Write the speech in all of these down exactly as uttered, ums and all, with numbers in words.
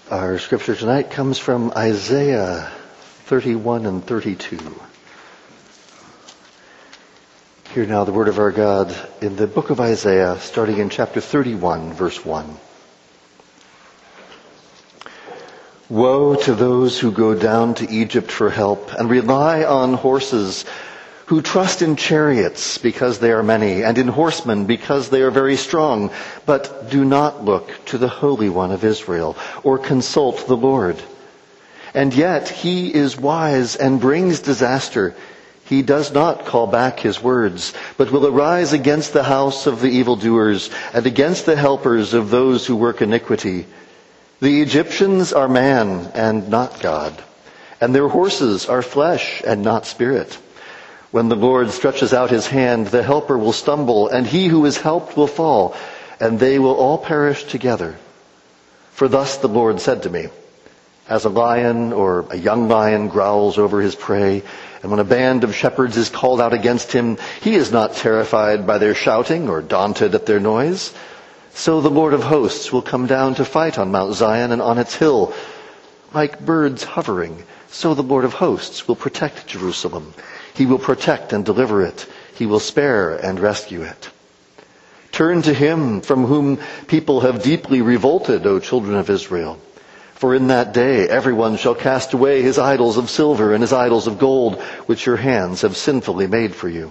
Our scripture tonight comes from Isaiah thirty-one and thirty-two. Hear now the word of our God in the book of Isaiah, starting in chapter thirty-one, verse one. Woe to those who go down to Egypt for help and rely on horses, who trust in chariots because they are many, and in horsemen because they are very strong, but do not look to the Holy One of Israel or consult the Lord. And yet he is wise and brings disaster. He does not call back his words, but will arise against the house of the evildoers and against the helpers of those who work iniquity. The Egyptians are man and not God, and their horses are flesh and not spirit. When the Lord stretches out his hand, the helper will stumble, and he who is helped will fall, and they will all perish together. For thus the Lord said to me, as a lion or a young lion growls over his prey, and when a band of shepherds is called out against him, he is not terrified by their shouting or daunted at their noise. So the Lord of hosts will come down to fight on Mount Zion and on its hill. Like birds hovering, so the Lord of hosts will protect Jerusalem. He will protect and deliver it. He will spare and rescue it. Turn to him from whom people have deeply revolted, O children of Israel. For in that day everyone shall cast away his idols of silver and his idols of gold, which your hands have sinfully made for you.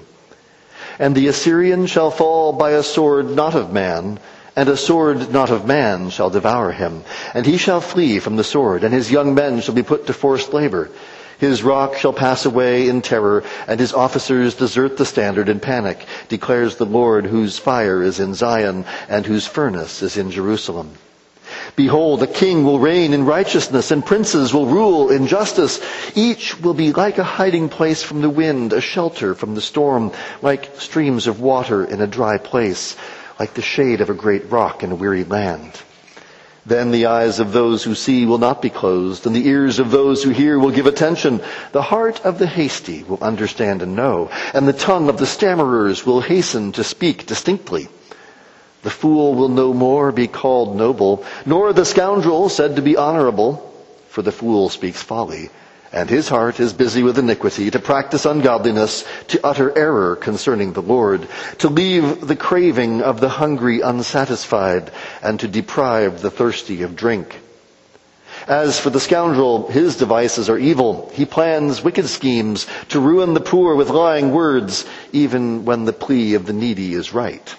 And the Assyrian shall fall by a sword not of man, and a sword not of man shall devour him. And he shall flee from the sword, and his young men shall be put to forced labor. His rock shall pass away in terror, and his officers desert the standard in panic, declares the Lord, whose fire is in Zion, and whose furnace is in Jerusalem. Behold, a king will reign in righteousness, and princes will rule in justice. Each will be like a hiding place from the wind, a shelter from the storm, like streams of water in a dry place, like the shade of a great rock in a weary land. Then the eyes of those who see will not be closed, and the ears of those who hear will give attention. The heart of the hasty will understand and know, and the tongue of the stammerers will hasten to speak distinctly. The fool will no more be called noble, nor the scoundrel said to be honorable, for the fool speaks folly, and his heart is busy with iniquity, to practice ungodliness, to utter error concerning the Lord, to leave the craving of the hungry unsatisfied, and to deprive the thirsty of drink. As for the scoundrel, his devices are evil. He plans wicked schemes to ruin the poor with lying words, even when the plea of the needy is right.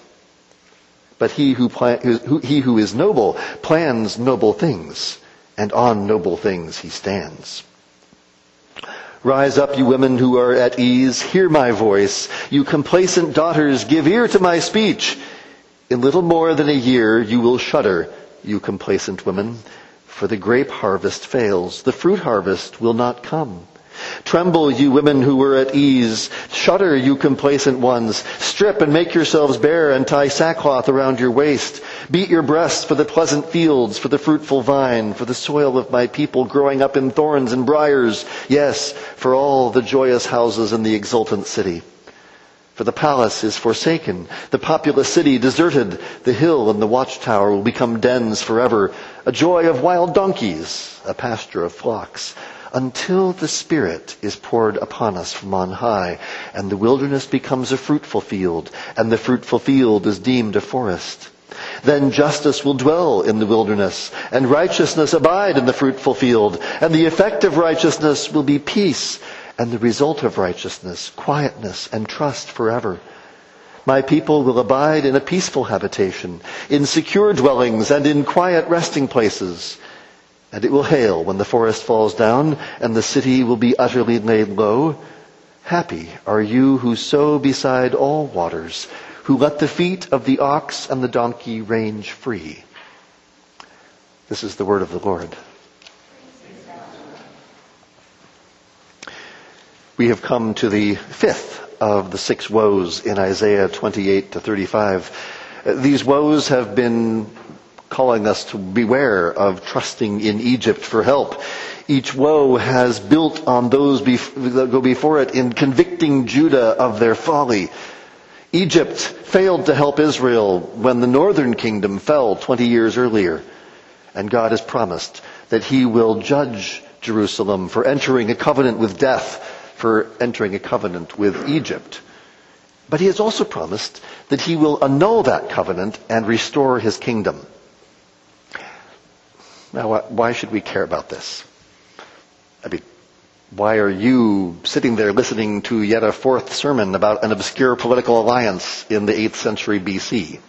But he who, plan, who, he who is noble plans noble things, and on noble things he stands. Rise up, you women who are at ease, hear my voice. You complacent daughters, give ear to my speech. In little more than a year you will shudder, you complacent women, for the grape harvest fails, the fruit harvest will not come. Tremble, you women who were at ease. Shudder, you complacent ones. Strip and make yourselves bare and tie sackcloth around your waist. Beat your breasts for the pleasant fields, for the fruitful vine, for the soil of my people growing up in thorns and briars. Yes, for all the joyous houses in the exultant city. For the palace is forsaken, the populous city deserted. The hill and the watchtower will become dens forever. A joy of wild donkeys, a pasture of flocks. Until the Spirit is poured upon us from on high, and the wilderness becomes a fruitful field, and the fruitful field is deemed a forest. Then justice will dwell in the wilderness, and righteousness abide in the fruitful field, and the effect of righteousness will be peace, and the result of righteousness, quietness and trust forever. My people will abide in a peaceful habitation, in secure dwellings, and in quiet resting places. And it will hail when the forest falls down, and the city will be utterly laid low. Happy are you who sow beside all waters, who let the feet of the ox and the donkey range free. This is the word of the Lord. We have come to the fifth of the six woes in Isaiah twenty-eight to thirty-five. These woes have been calling us to beware of trusting in Egypt for help. Each woe has built on those bef- that go before it in convicting Judah of their folly. Egypt failed to help Israel when the northern kingdom fell twenty years earlier. And God has promised that he will judge Jerusalem for entering a covenant with death, for entering a covenant with Egypt. But he has also promised that he will annul that covenant and restore his kingdom. Now, why should we care about this? I mean, why are you sitting there listening to yet a fourth sermon about an obscure political alliance in the eighth century B C?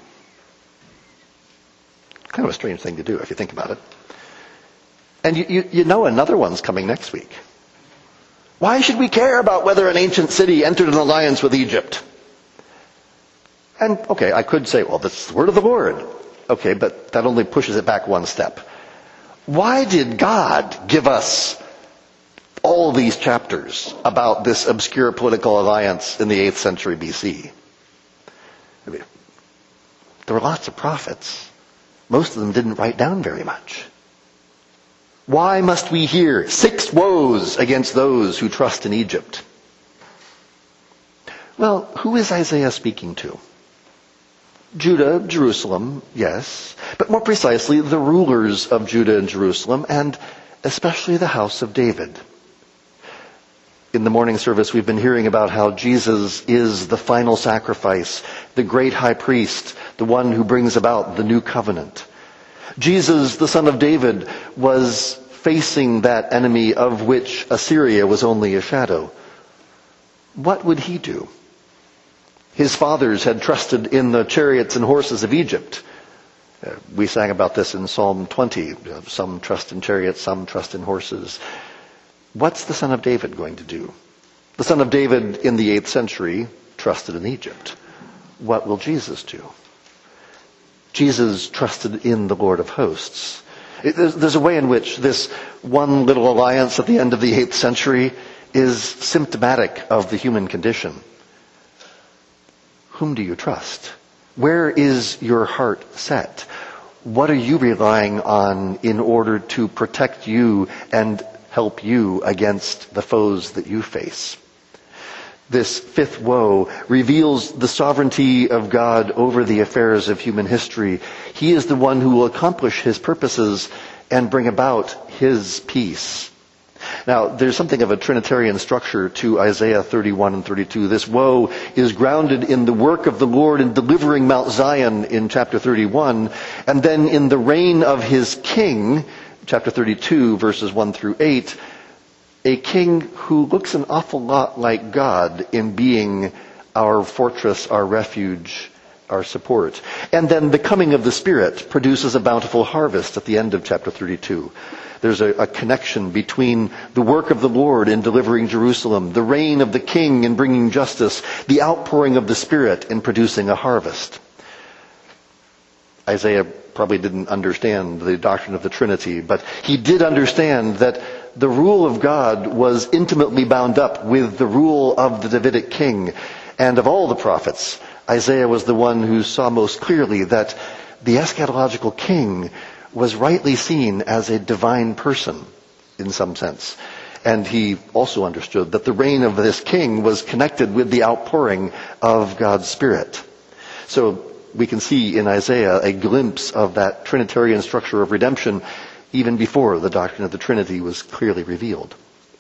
Kind of a strange thing to do if you think about it. And you, you, you know another one's coming next week. Why should we care about whether an ancient city entered an alliance with Egypt? And, okay, I could say, well, that's the word of the Lord. Okay, but that only pushes it back one step. Why did God give us all these chapters about this obscure political alliance in the eighth century B C? I mean, there were lots of prophets. Most of them didn't write down very much. Why must we hear six woes against those who trust in Egypt? Well, who is Isaiah speaking to? Judah, Jerusalem, yes, but more precisely the rulers of Judah and Jerusalem, and especially the house of David. In the morning service, we've been hearing about how Jesus is the final sacrifice, the great high priest, the one who brings about the new covenant. Jesus, the son of David, was facing that enemy of which Assyria was only a shadow. What would he do? His fathers had trusted in the chariots and horses of Egypt. Uh, we sang about this in Psalm twenty. Uh, some trust in chariots, some trust in horses. What's the son of David going to do? The son of David in the eighth century trusted in Egypt. What will Jesus do? Jesus trusted in the Lord of hosts. It, there's, there's a way in which this one little alliance at the end of the eighth century is symptomatic of the human condition. Whom do you trust? Where is your heart set? What are you relying on in order to protect you and help you against the foes that you face? This fifth woe reveals the sovereignty of God over the affairs of human history. He is the one who will accomplish his purposes and bring about his peace. Now, there's something of a Trinitarian structure to Isaiah thirty-one and thirty-two. This woe is grounded in the work of the Lord in delivering Mount Zion in chapter thirty-one, and then in the reign of his king, chapter thirty-two, verses one through eight, a king who looks an awful lot like God in being our fortress, our refuge, our support. And then the coming of the Spirit produces a bountiful harvest at the end of chapter thirty-two. There's a, a connection between the work of the Lord in delivering Jerusalem, the reign of the king in bringing justice, the outpouring of the Spirit in producing a harvest. Isaiah probably didn't understand the doctrine of the Trinity, but he did understand that the rule of God was intimately bound up with the rule of the Davidic king. And of all the prophets, Isaiah was the one who saw most clearly that the eschatological king was rightly seen as a divine person in some sense. And he also understood that the reign of this king was connected with the outpouring of God's Spirit. So we can see in Isaiah a glimpse of that Trinitarian structure of redemption even before the doctrine of the Trinity was clearly revealed.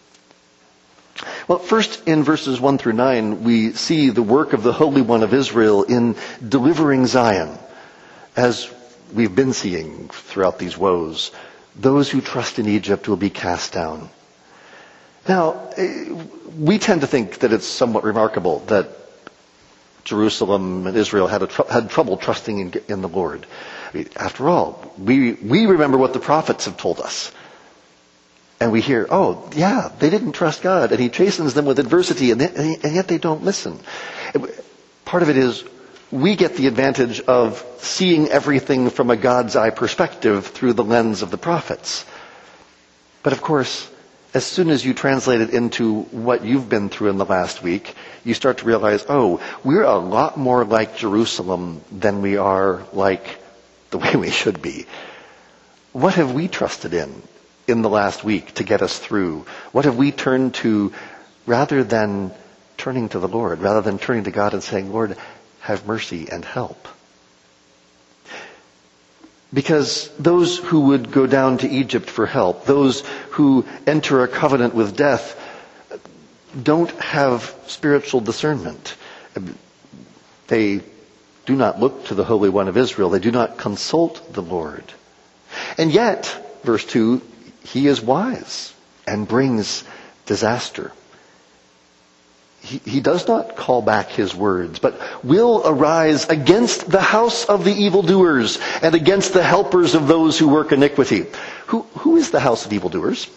Well, first in verses one through nine, we see the work of the Holy One of Israel in delivering Zion. As we've been seeing throughout these woes, those who trust in Egypt will be cast down. Now, we tend to think that it's somewhat remarkable that Jerusalem and Israel had, a tr- had trouble trusting in, in the Lord. I mean, after all, we, we remember what the prophets have told us. And we hear, oh, yeah, they didn't trust God, and he chastens them with adversity, and, they, and yet they don't listen. Part of it is we get the advantage of seeing everything from a God's eye perspective through the lens of the prophets. But of course, as soon as you translate it into what you've been through in the last week, you start to realize, oh, we're a lot more like Jerusalem than we are like the way we should be. What have we trusted in in the last week to get us through? What have we turned to rather than turning to the Lord, rather than turning to God and saying, Lord, have mercy and help? Because those who would go down to Egypt for help, those who enter a covenant with death, don't have spiritual discernment. They do not look to the Holy One of Israel. They do not consult the Lord. And yet, verse two, he is wise and brings disaster. He, he does not call back his words, but will arise against the house of the evildoers and against the helpers of those who work iniquity. Who, who is the house of evildoers?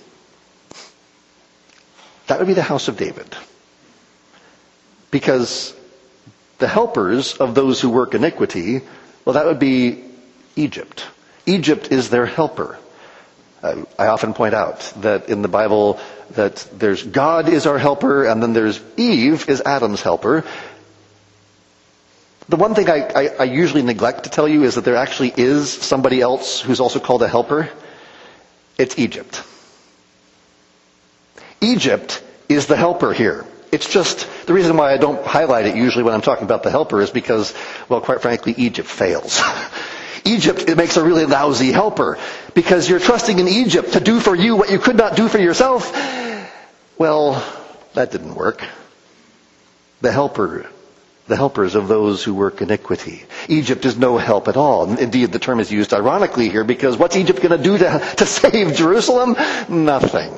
That would be the house of David. Because the helpers of those who work iniquity, well, that would be Egypt. Egypt is their helper. Uh, I often point out that in the Bible that there's God is our helper, and then there's Eve is Adam's helper. The one thing I, I, I usually neglect to tell you is that there actually is somebody else who's also called a helper. It's Egypt. Egypt is the helper here. It's just, the reason why I don't highlight it usually when I'm talking about the helper is because, well, quite frankly, Egypt fails. Egypt, it makes a really lousy helper. Because you're trusting in Egypt to do for you what you could not do for yourself. Well, that didn't work. The helper, the helpers of those who work iniquity. Egypt is no help at all. Indeed, the term is used ironically here because what's Egypt going to do to, to save Jerusalem? Nothing.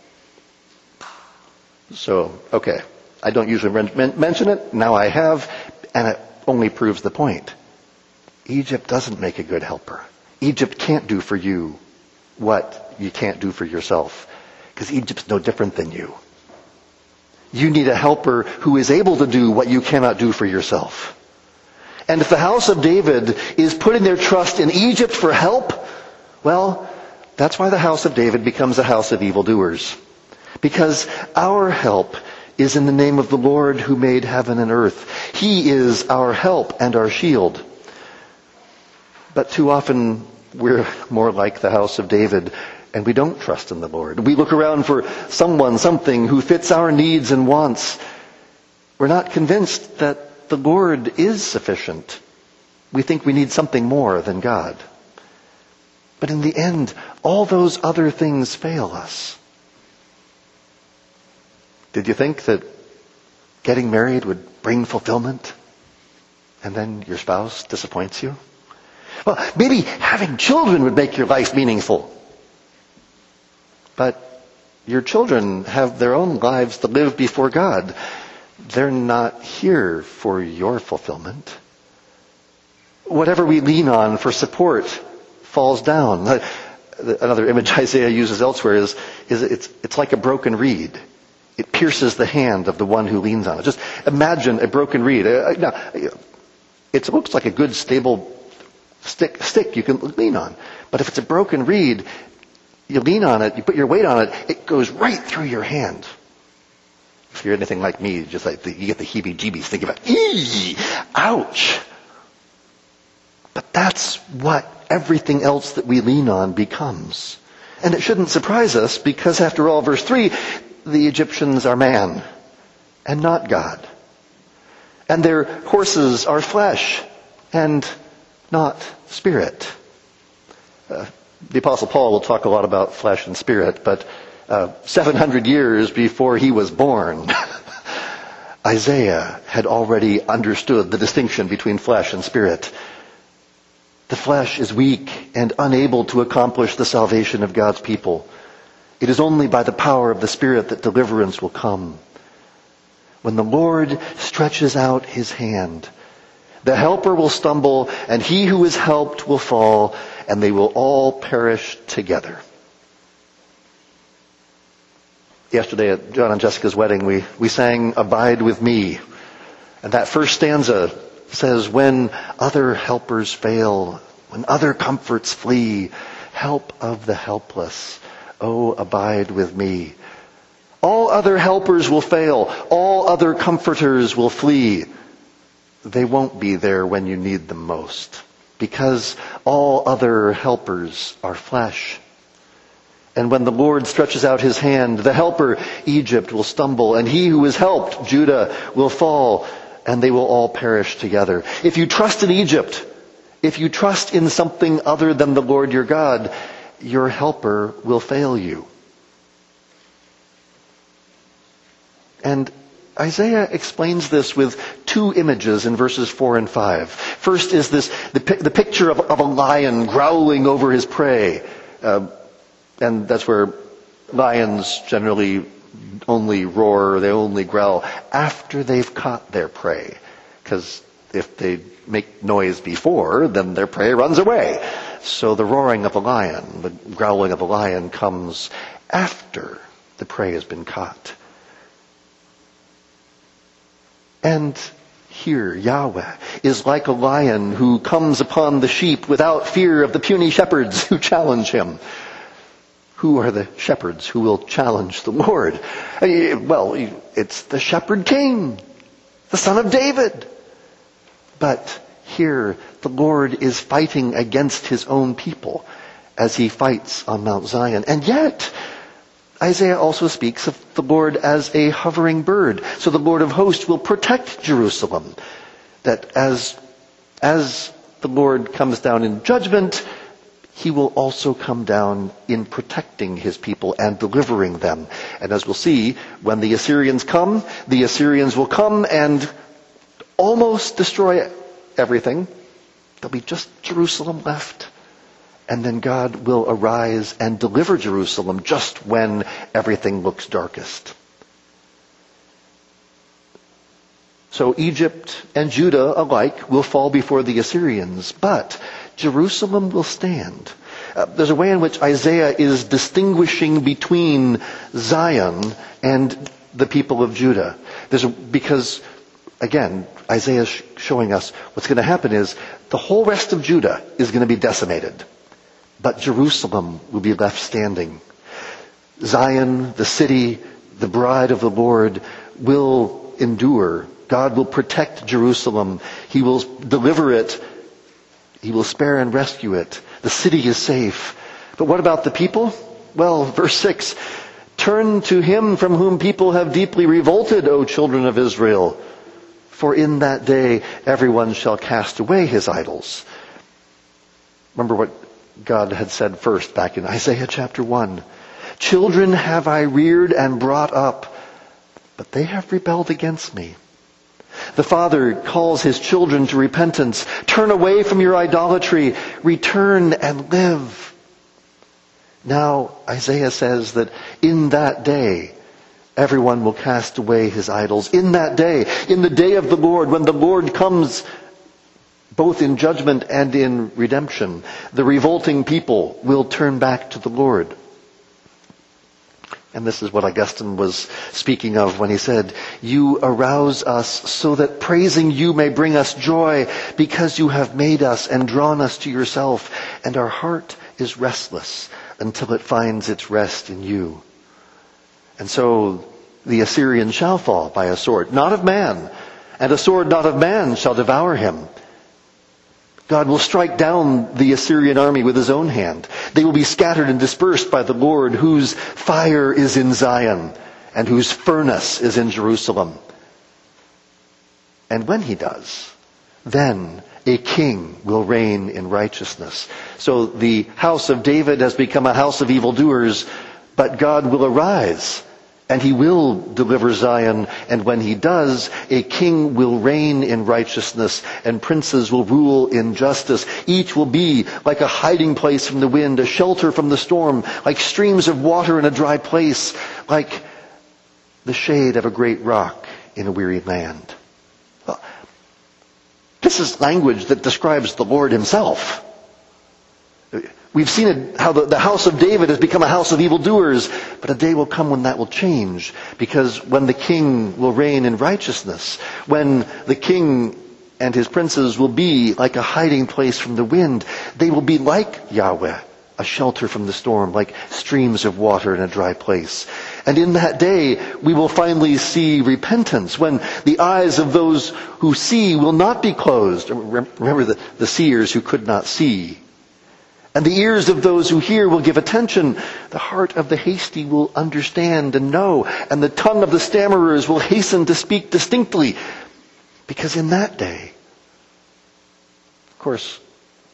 So, okay. I don't usually men- mention it. Now I have, and it only proves the point. Egypt doesn't make a good helper. Egypt can't do for you what you can't do for yourself. Because Egypt's no different than you. You need a helper who is able to do what you cannot do for yourself. And if the house of David is putting their trust in Egypt for help, well, that's why the house of David becomes a house of evildoers. Because our help is in the name of the Lord who made heaven and earth. He is our help and our shield. But too often we're more like the house of David, and we don't trust in the Lord. We look around for someone, something who fits our needs and wants. We're not convinced that the Lord is sufficient. We think we need something more than God. But in the end, all those other things fail us. Did you think that getting married would bring fulfillment, and then your spouse disappoints you? Well, maybe having children would make your life meaningful. But your children have their own lives to live before God. They're not here for your fulfillment. Whatever we lean on for support falls down. Another image Isaiah uses elsewhere is, is it's, it's like a broken reed. It pierces the hand of the one who leans on it. Just imagine a broken reed. Now, it looks like a good, stable stick, stick you can lean on. But if it's a broken reed, you lean on it, you put your weight on it, it goes right through your hand. If you're anything like me, just like the, you get the heebie-jeebies thinking about, eee, ouch. But that's what everything else that we lean on becomes. And it shouldn't surprise us because after all, verse three, the Egyptians are man and not God. And their horses are flesh and not spirit. Uh, the Apostle Paul will talk a lot about flesh and spirit, but uh, seven hundred years before he was born, Isaiah had already understood the distinction between flesh and spirit. The flesh is weak and unable to accomplish the salvation of God's people. It is only by the power of the Spirit that deliverance will come. When the Lord stretches out his hand, the helper will stumble, and he who is helped will fall, and they will all perish together. Yesterday at John and Jessica's wedding, we, we sang Abide With Me. And that first stanza says, when other helpers fail, when other comforts flee, help of the helpless, oh, abide with me. All other helpers will fail. All other comforters will flee. They won't be there when you need them most, because all other helpers are flesh. And when the Lord stretches out his hand, the helper, Egypt, will stumble, and he who is helped, Judah, will fall, and they will all perish together. If you trust in Egypt, if you trust in something other than the Lord your God, your helper will fail you. And Isaiah explains this with two images in verses four and five. First is this, the, the picture of, of a lion growling over his prey. Uh, and that's where lions generally only roar, they only growl after they've caught their prey. Because if they make noise before, then their prey runs away. So the roaring of a lion, the growling of a lion comes after the prey has been caught. And here, Yahweh is like a lion who comes upon the sheep without fear of the puny shepherds who challenge him. Who are the shepherds who will challenge the Lord? Well, it's the shepherd king, the son of David. But here, the Lord is fighting against his own people as he fights on Mount Zion. And yet, Isaiah also speaks of the Lord as a hovering bird. So the Lord of hosts will protect Jerusalem. That as, as the Lord comes down in judgment, he will also come down in protecting his people and delivering them. And as we'll see, when the Assyrians come, the Assyrians will come and almost destroy everything. There'll be just Jerusalem left. And then God will arise and deliver Jerusalem just when everything looks darkest. So Egypt and Judah alike will fall before the Assyrians, but Jerusalem will stand. Uh, there's a way in which Isaiah is distinguishing between Zion and the people of Judah. There's a, because, again, Isaiah is showing us what's going to happen is the whole rest of Judah is going to be decimated. But Jerusalem will be left standing. Zion, the city, the bride of the Lord, will endure. God will protect Jerusalem. He will deliver it. He will spare and rescue it. The city is safe. But what about the people? Well, verse six, turn to him from whom people have deeply revolted, O children of Israel. For in that day everyone shall cast away his idols. Remember what God had said first back in Isaiah chapter one. Children have I reared and brought up, but they have rebelled against me. The Father calls his children to repentance. Turn away from your idolatry. Return and live. Now, Isaiah says that in that day, everyone will cast away his idols. In that day, in the day of the Lord, when the Lord comes both in judgment and in redemption, the revolting people will turn back to the Lord. And this is what Augustine was speaking of when he said, you arouse us so that praising you may bring us joy, because you have made us and drawn us to yourself, and our heart is restless until it finds its rest in you. And so the Assyrian shall fall by a sword, not of man, and a sword not of man shall devour him. God will strike down the Assyrian army with his own hand. They will be scattered and dispersed by the Lord, whose fire is in Zion and whose furnace is in Jerusalem. And when he does, then a king will reign in righteousness. So the house of David has become a house of evildoers, but God will arise and he will deliver Zion. And when he does, a king will reign in righteousness and princes will rule in justice. Each will be like a hiding place from the wind, a shelter from the storm, like streams of water in a dry place, like the shade of a great rock in a weary land. Well, this is language that describes the Lord himself. We've seen it, how the, the house of David has become a house of evildoers, but a day will come when that will change, because when the king will reign in righteousness, when the king and his princes will be like a hiding place from the wind, they will be like Yahweh, a shelter from the storm, like streams of water in a dry place. And in that day, we will finally see repentance, when the eyes of those who see will not be closed. Remember the, the seers who could not see. And the ears of those who hear will give attention. The heart of the hasty will understand and know. And the tongue of the stammerers will hasten to speak distinctly. Because in that day, of course,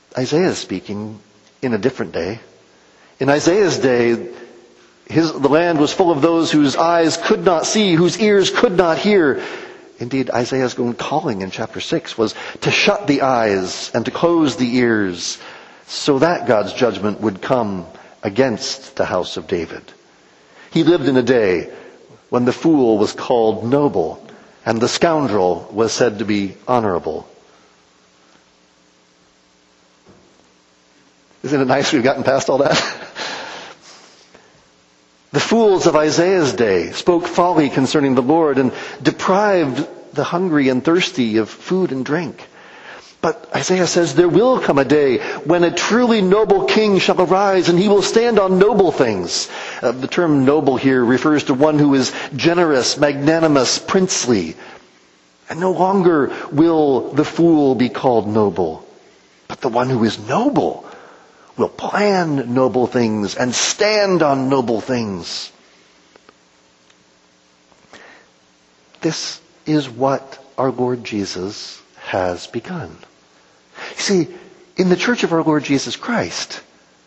Isaiah is speaking in a different day. In Isaiah's day, his, the land was full of those whose eyes could not see, whose ears could not hear. Indeed, Isaiah's own calling in chapter six was to shut the eyes and to close the ears so that God's judgment would come against the house of David. He lived in a day when the fool was called noble and the scoundrel was said to be honorable. Isn't it nice we've gotten past all that? The fools of Isaiah's day spoke folly concerning the Lord and deprived the hungry and thirsty of food and drink. But Isaiah says there will come a day when a truly noble king shall arise and he will stand on noble things. Uh, the term noble here refers to one who is generous, magnanimous, princely. And no longer will the fool be called noble, but the one who is noble will plan noble things and stand on noble things. This is what our Lord Jesus has begun. You see, in the church of our Lord Jesus Christ,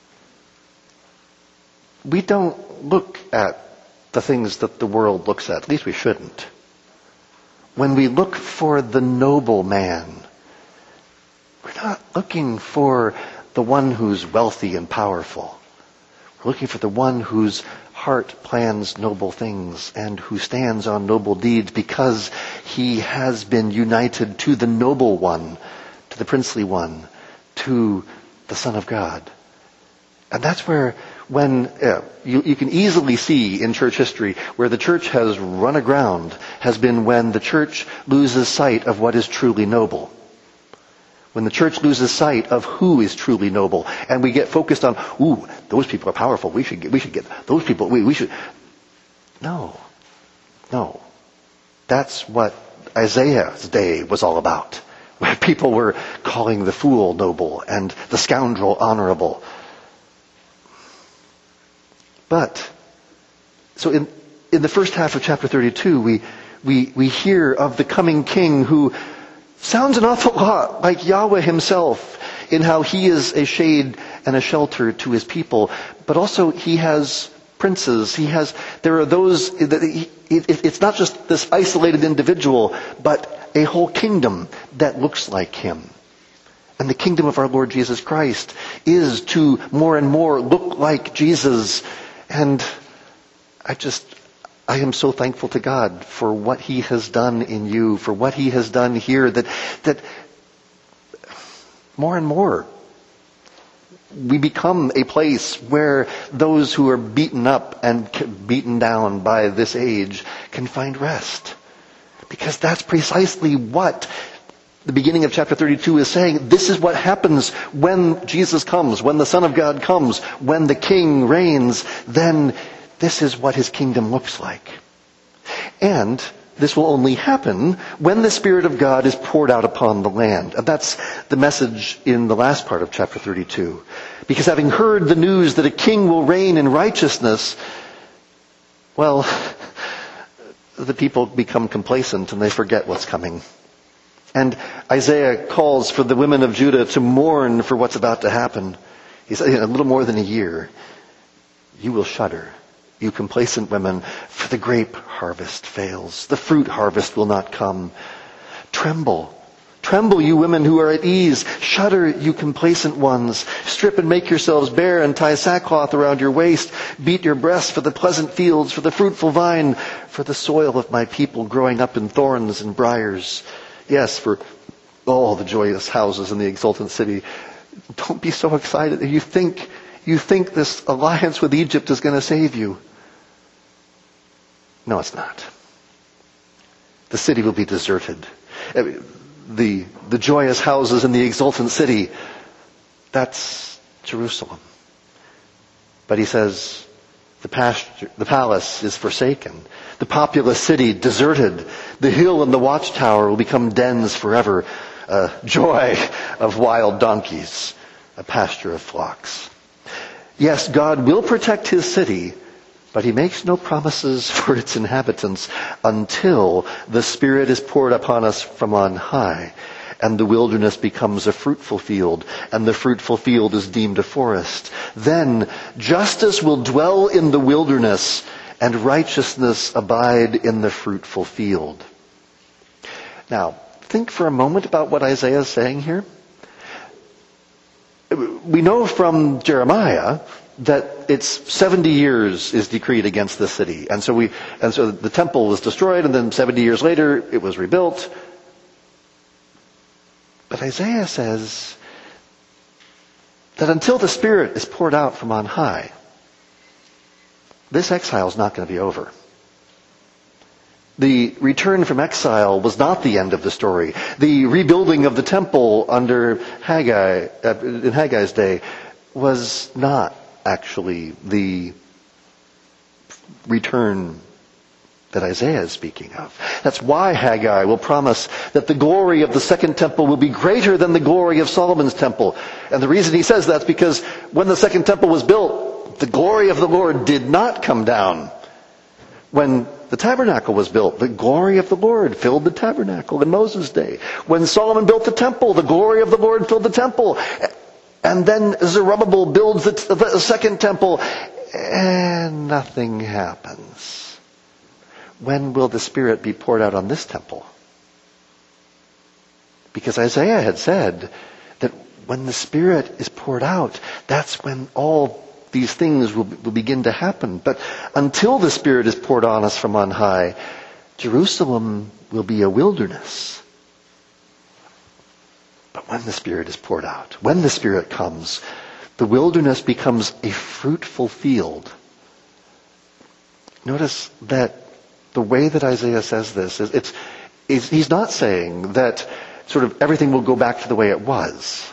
we don't look at the things that the world looks at. At least we shouldn't. When we look for the noble man, we're not looking for the one who's wealthy and powerful. We're looking for the one whose heart plans noble things and who stands on noble deeds because he has been united to the noble one, to the princely one, to the Son of God. And that's where when uh, you, you can easily see in church history where the church has run aground has been when the church loses sight of what is truly noble. When the church loses sight of who is truly noble, and we get focused on, ooh, those people are powerful. We should get, we should get those people. We, we should. No, no. That's what Isaiah's day was all about, where people were calling the fool noble and the scoundrel honorable. But so in in the first half of chapter thirty-two, we we we hear of the coming king who sounds an awful lot like Yahweh himself in how he is a shade and a shelter to his people. But also he has princes. He has, there are those, that he, it, it's not just this isolated individual, but a whole kingdom that looks like him. And the kingdom of our Lord Jesus Christ is to more and more look like Jesus. And I just, I am so thankful to God for what he has done in you, for what he has done here, that that more and more we become a place where those who are beaten up and beaten down by this age can find rest. Because that's precisely what the beginning of chapter thirty-two is saying. This is what happens when Jesus comes, when the Son of God comes, when the King reigns. Then this is what his kingdom looks like. And this will only happen when the Spirit of God is poured out upon the land. And that's the message in the last part of chapter thirty-two. Because having heard the news that a king will reign in righteousness, well, the people become complacent and they forget what's coming. And Isaiah calls for the women of Judah to mourn for what's about to happen. He said, in a little more than a year, you will shudder, you complacent women, for the grape harvest fails. The fruit harvest will not come. Tremble. Tremble, you women who are at ease. Shudder, you complacent ones. Strip and make yourselves bare and tie sackcloth around your waist. Beat your breasts for the pleasant fields, for the fruitful vine, for the soil of my people growing up in thorns and briars. Yes, for all the joyous houses in the exultant city. Don't be so excited. You think, you think this alliance with Egypt is going to save you. No, it's not. The city will be deserted. The, the joyous houses in the exultant city, that's Jerusalem. But he says, the pasture, the palace is forsaken. The populous city deserted. The hill and the watchtower will become dens forever. A joy of wild donkeys. A pasture of flocks. Yes, God will protect his city, but he makes no promises for its inhabitants until the Spirit is poured upon us from on high. and the wilderness becomes a fruitful field, and the fruitful field is deemed a forest. Then justice will dwell in the wilderness, and righteousness abide in the fruitful field. Now, think for a moment about what Isaiah is saying here. We know from Jeremiah that it's seventy years is decreed against the city. And so we, and so the temple was destroyed, and then seventy years later it was rebuilt. But Isaiah says that until the Spirit is poured out from on high, this exile is not going to be over. The return from exile was not the end of the story. The rebuilding of the temple under Haggai, uh, in Haggai's day, was not actually the return that Isaiah is speaking of. That's why Haggai will promise that the glory of the second temple will be greater than the glory of Solomon's temple. And the reason he says that's because when the second temple was built, the glory of the Lord did not come down. When the tabernacle was built, the glory of the Lord filled the tabernacle in Moses' day. When Solomon built the temple, the glory of the Lord filled the temple. And then Zerubbabel builds the, the second temple, and nothing happens. When will the Spirit be poured out on this temple? Because Isaiah had said that when the Spirit is poured out, that's when all these things will, will begin to happen. But until the Spirit is poured on us from on high, Jerusalem will be a wilderness. But when the Spirit is poured out, when the Spirit comes, the wilderness becomes a fruitful field. Notice that the way that Isaiah says this is, it's, it's, he's not saying that sort of everything will go back to the way it was.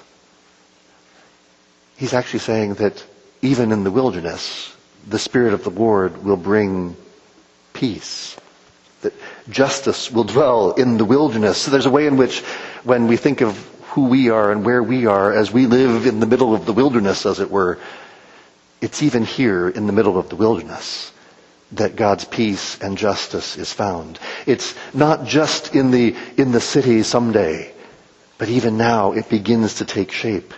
He's actually saying that even in the wilderness, the Spirit of the Lord will bring peace. That justice will dwell in the wilderness. So there's a way in which when we think of who we are and where we are as we live in the middle of the wilderness, as it were, it's even here in the middle of the wilderness that God's peace and justice is found. It's not just in the, in the city someday, but even now it begins to take shape.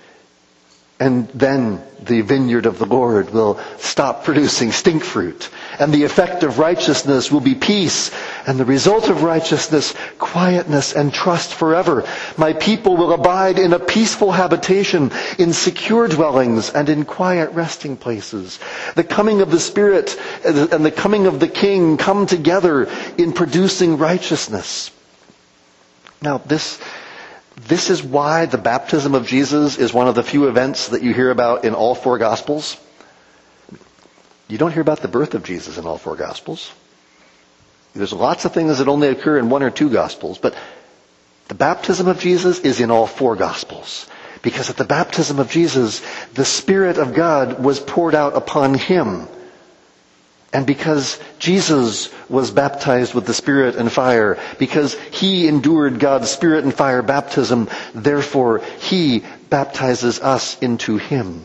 And then the vineyard of the Lord will stop producing stink fruit. And the effect of righteousness will be peace. And the result of righteousness, quietness and trust forever. My people will abide in a peaceful habitation, in secure dwellings, and in quiet resting places. The coming of the Spirit and the coming of the King come together in producing righteousness. Now this... This is why the baptism of Jesus is one of the few events that you hear about in all four Gospels. You don't hear about the birth of Jesus in all four Gospels. There's lots of things that only occur in one or two Gospels, but the baptism of Jesus is in all four Gospels. Because at the baptism of Jesus, the Spirit of God was poured out upon Him. And because Jesus was baptized with the Spirit and fire, because He endured God's Spirit and fire baptism, therefore He baptizes us into Him.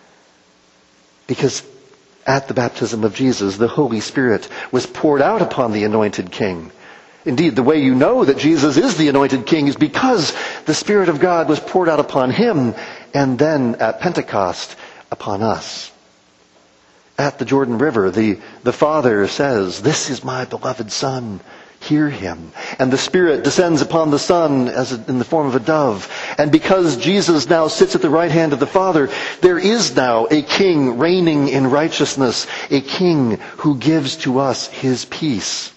Because at the baptism of Jesus, the Holy Spirit was poured out upon the anointed King. Indeed, the way you know that Jesus is the anointed King is because the Spirit of God was poured out upon Him, and then at Pentecost upon us. At the Jordan River, the, the Father says, "This is my beloved Son, hear Him." And the Spirit descends upon the Son as a, in the form of a dove. And because Jesus now sits at the right hand of the Father, there is now a King reigning in righteousness, a King who gives to us His peace.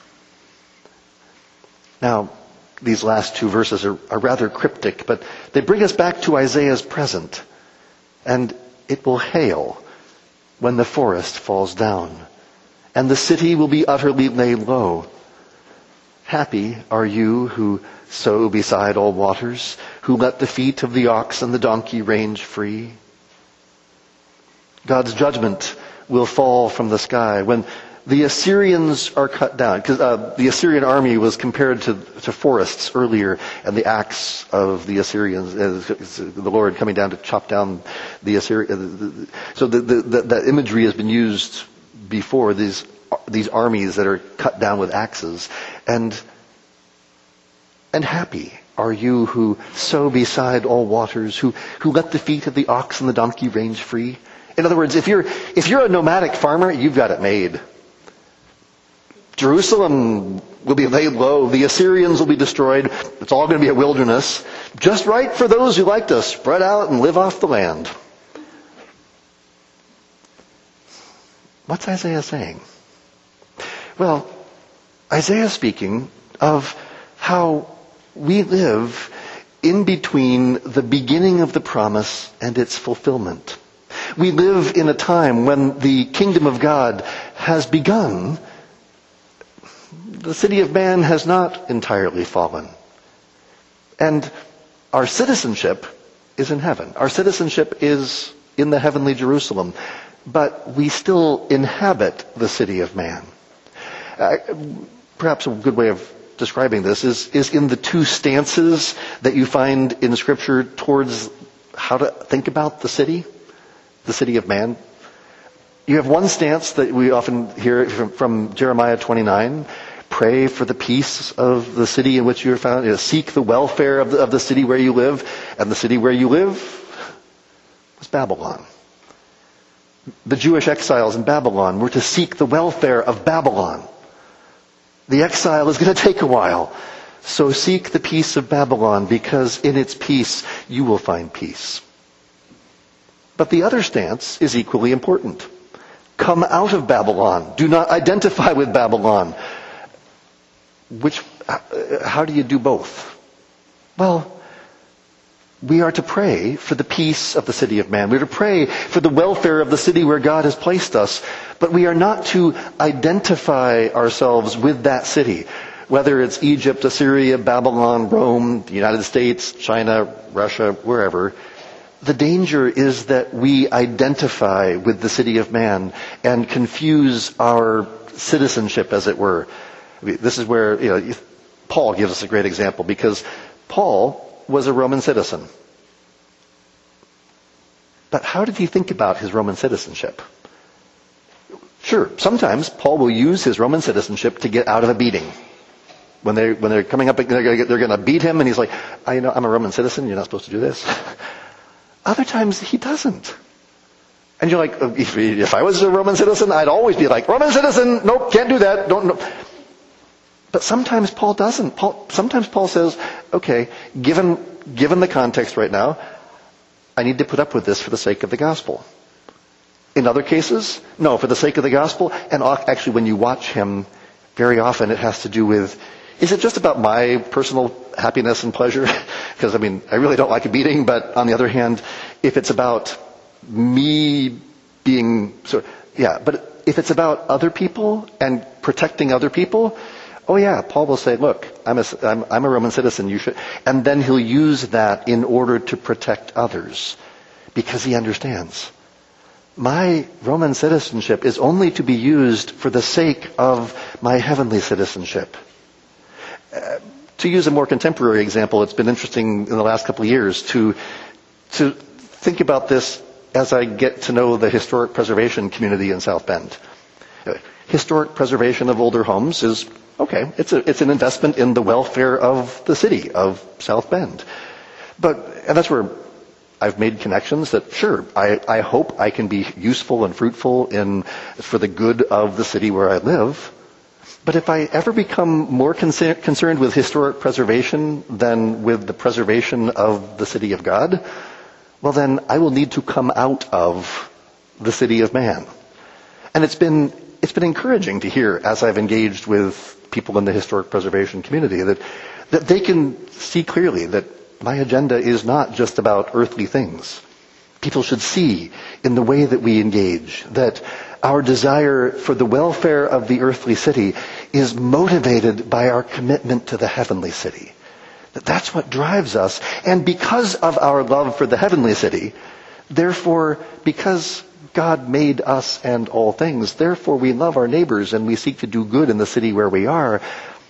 Now, these last two verses are, are rather cryptic, but they bring us back to Isaiah's present. And it will hail when the forest falls down, and the city will be utterly laid low. Happy are you who sow beside all waters, who let the feet of the ox and the donkey range free. God's judgment will fall from the sky when the Assyrians are cut down, because uh, the Assyrian army was compared to, to forests earlier, and the axe of the Assyrians, uh, the Lord coming down to chop down the Assyrians. So the, the, the, that imagery has been used before, these these armies that are cut down with axes, and and happy are you who sow beside all waters, who, who let the feet of the ox and the donkey range free. In other words, if you're, if you're a nomadic farmer, you've got it made. Jerusalem will be laid low. The Assyrians will be destroyed. It's all going to be a wilderness. Just right for those who like to spread out and live off the land. What's Isaiah saying? Well, Isaiah is speaking of how we live in between the beginning of the promise and its fulfillment. We live in a time when the kingdom of God has begun. The city of man has not entirely fallen. And our citizenship is in heaven. Our citizenship is in the heavenly Jerusalem. But we still inhabit the city of man. Uh, perhaps a good way of describing this is, is in the two stances that you find in Scripture towards how to think about the city, the city of man. You have one stance that we often hear from, from Jeremiah twenty-nine. Pray for the peace of the city in which you are found. You know, seek the welfare of the, of the city where you live. And the city where you live was Babylon. The Jewish exiles in Babylon were to seek the welfare of Babylon. The exile is going to take a while. So seek the peace of Babylon, because in its peace you will find peace. But the other stance is equally important. Come out of Babylon. Do not identify with Babylon. Which, how do you do both? Well, we are to pray for the peace of the city of man. We are to pray for the welfare of the city where God has placed us. But we are not to identify ourselves with that city. Whether it's Egypt, Assyria, Babylon, Rome, the United States, China, Russia, wherever. The danger is that we identify with the city of man and confuse our citizenship, as it were. This is where, you know, Paul gives us a great example, because Paul was a Roman citizen. But how did he think about his Roman citizenship? Sure, sometimes Paul will use his Roman citizenship to get out of a beating. When they when they're coming up, they're going they're going to beat him, and he's like, "I know I'm a Roman citizen. You're not supposed to do this." Other times he doesn't, and you're like, if, "If I was a Roman citizen, I'd always be like, Roman citizen, nope, can't do that. Don't." No. But sometimes Paul doesn't. Paul, sometimes Paul says, okay, given, given the context right now, I need to put up with this for the sake of the gospel. In other cases, no, for the sake of the gospel. And actually, when you watch him, very often it has to do with, is it just about my personal happiness and pleasure? Because, I mean, I really don't like a beating, but on the other hand, if it's about me being, so, yeah, but if it's about other people and protecting other people, oh yeah, Paul will say, look, I'm a, I'm, I'm a Roman citizen, you should, and then he'll use that in order to protect others, because he understands. My Roman citizenship is only to be used for the sake of my heavenly citizenship. Uh, to use a more contemporary example, it's been interesting in the last couple of years to, to think about this as I get to know the historic preservation community in South Bend. Uh, historic preservation of older homes is okay, it's a, it's an investment in the welfare of the city of South Bend. But, and that's where I've made connections that, sure, I, I hope I can be useful and fruitful in, for the good of the city where I live. But if I ever become more concern, concerned with historic preservation than with the preservation of the city of God, well then I will need to come out of the city of man. And it's been, it's been encouraging to hear, as I've engaged with people in the historic preservation community, that, that they can see clearly that my agenda is not just about earthly things. People should see in the way that we engage that our desire for the welfare of the earthly city is motivated by our commitment to the heavenly city. That that's what drives us. And because of our love for the heavenly city, therefore, because God made us and all things, therefore we love our neighbors and we seek to do good in the city where we are.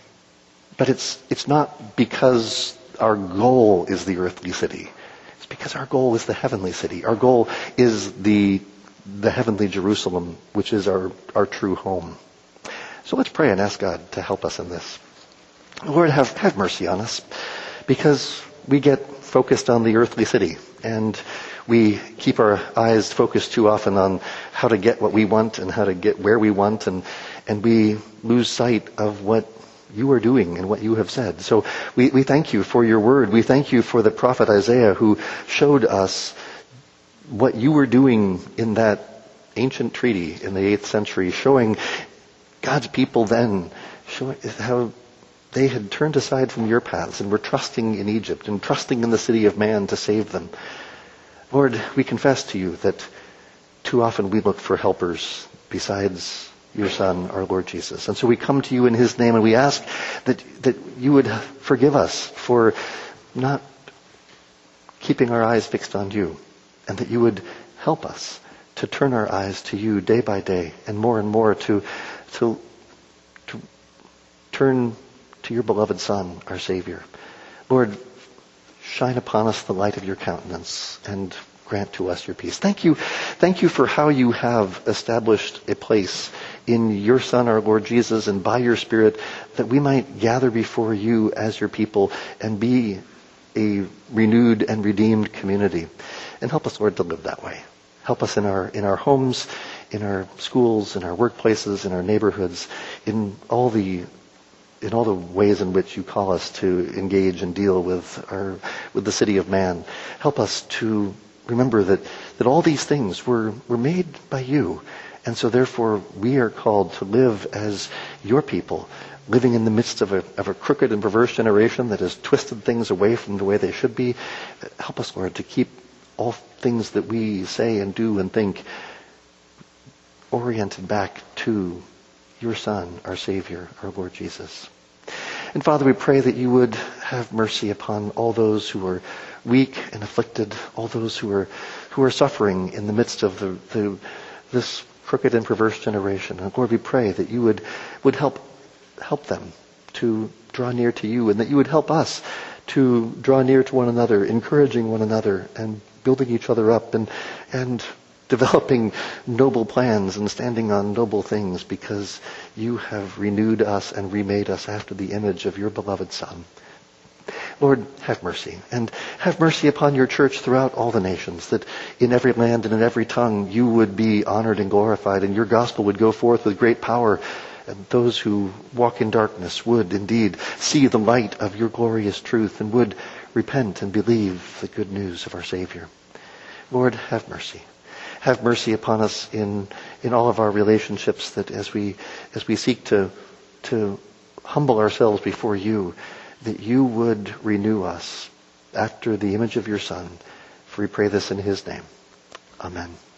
But it's it's not because our goal is the earthly city. It's because our goal is the heavenly city. Our goal is the the heavenly Jerusalem, which is our, our true home. So let's pray and ask God to help us in this. Lord, have, have mercy on us. because we get focused on the earthly city, and we keep our eyes focused too often on how to get what we want and how to get where we want, and, and we lose sight of what you are doing and what you have said. So we, we thank you for your word. We thank you for the prophet Isaiah, who showed us what you were doing in that ancient treaty in the eighth century, showing God's people then, showing how they had turned aside from your paths and were trusting in Egypt and trusting in the city of man to save them. Lord, we confess to you that too often we look for helpers besides your Son, our Lord Jesus. And so we come to you in his name, and we ask that, that you would forgive us for not keeping our eyes fixed on you, and that you would help us to turn our eyes to you day by day, and more and more to, to, to turn to your beloved Son, our Savior. Lord, shine upon us the light of your countenance and grant to us your peace. Thank you. Thank you for how you have established a place in your Son, our Lord Jesus, and by your Spirit, that we might gather before you as your people and be a renewed and redeemed community. And help us, Lord, to live that way. Help us in our in our homes, in our schools, in our workplaces, in our neighborhoods, in all the in all the ways in which you call us to engage and deal with our with the city of man. Help us to remember that, that all these things were, were made by you. And so therefore we are called to live as your people, living in the midst of a, of a crooked and perverse generation that has twisted things away from the way they should be. Help us, Lord, to keep all things that we say and do and think oriented back to your Son, our Savior, our Lord Jesus. And Father, we pray that you would have mercy upon all those who are weak and afflicted, all those who are who are suffering in the midst of the, the this crooked and perverse generation. And Lord, we pray that you would would help help them to draw near to you, and that you would help us to draw near to one another, encouraging one another and building each other up, and and developing noble plans and standing on noble things, because you have renewed us and remade us after the image of your beloved Son. Lord, have mercy, and have mercy upon your church throughout all the nations, that in every land and in every tongue you would be honored and glorified, and your gospel would go forth with great power, and those who walk in darkness would indeed see the light of your glorious truth and would repent and believe the good news of our Savior. Lord, have mercy. Have mercy upon us in, in all of our relationships, that as we as we seek to to humble ourselves before you, that you would renew us after the image of your Son. For we pray this in his name. Amen.